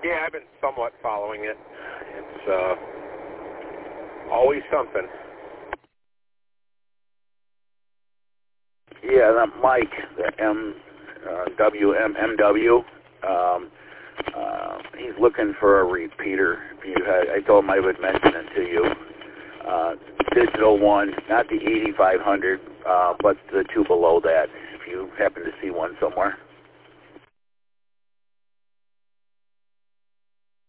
Yeah, I've been somewhat following it. It's always something. Yeah, that Mike, the WMMW, he's looking for a repeater. I told him I would mention it to you. Digital one, not the 8500, but the two below that, if you happen to see one somewhere.